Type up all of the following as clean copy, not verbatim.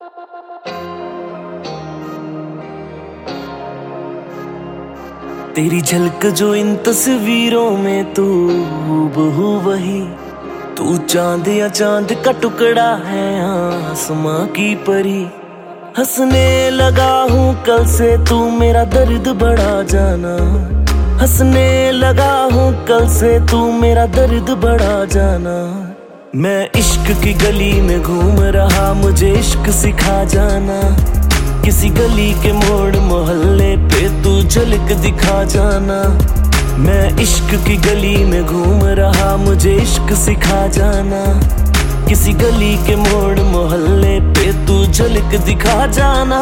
तेरी झलक जो इन तस्वीरों में तू हूबहू वही, तू चांद या चांद का टुकड़ा है आसमां की परी। हंसने लगा हूँ कल से तू मेरा दर्द बढ़ा जाना, हंसने लगा हूँ कल से तू मेरा दर्द बढ़ा जाना। मैं इश्क की गली में घूम रहा, मुझे इश्क सिखा जाना। किसी गली के मोड़ मोहल्ले पे तू झलक दिखा जाना। मैं इश्क की गली में घूम रहा, मुझे इश्क सिखा जाना। किसी गली के मोड़ मोहल्ले पे तू झलक दिखा जाना।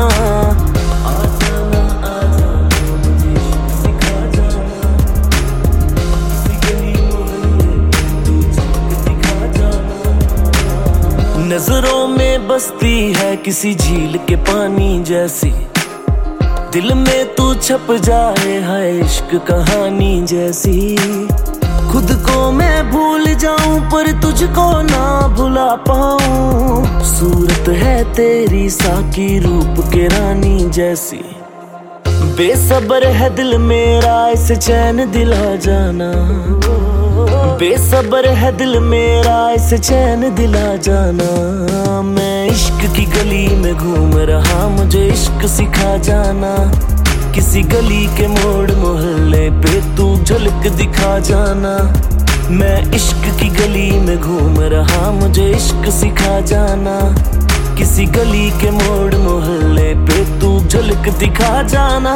नजरों में बसती है किसी झील के पानी जैसी, दिल में तू छप जाए है इश्क कहानी जैसी। खुद को मैं भूल जाऊं पर तुझको ना भुला पाऊं, सूरत है तेरी साकी रूप के रानी जैसी। बेसब्र है दिल मेरा इसे चैन दिला जाना, बेसब्र है दिल मेरा इसे चैन दिला जाना। मैं इश्क की गली में घूम रहा, मुझे इश्क सिखा जाना। किसी गली के मोड़ मोहल्ले पे तू झलक दिखा जाना। मैं इश्क की गली में घूम रहा, मुझे इश्क सिखा जाना। किसी गली के मोड़ मोहल्ले पे तू झलक दिखा जाना।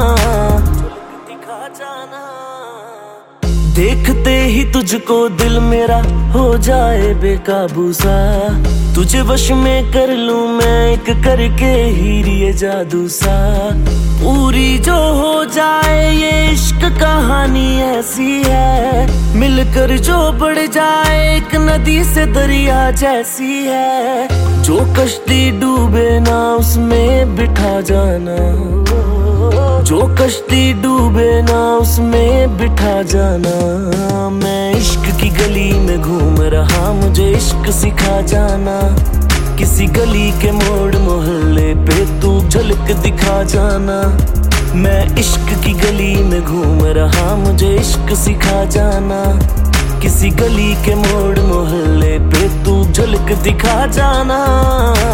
देखते ही तुझको दिल मेरा हो जाए बेकाबू सा, तुझे वश में कर लूं मैं एक करके हीरी ये जादू सा। पूरी जो हो जाए ये इश्क कहानी ऐसी है, मिलकर जो बढ़ जाए एक नदी से दरिया जैसी है। जो कश्ती डूबे ना उसमें बिठा जाना, जो कश्ती डूबे ना उसमें बिठा जाना। मैं इश्क की गली में घूम रहा, मुझे इश्क सिखा जाना। किसी गली के मोड़ मोहल्ले पे तू झलक दिखा जाना। मैं इश्क की गली में घूम रहा, मुझे इश्क सिखा जाना। किसी गली के मोड़ मोहल्ले पे तू झलक दिखा जाना।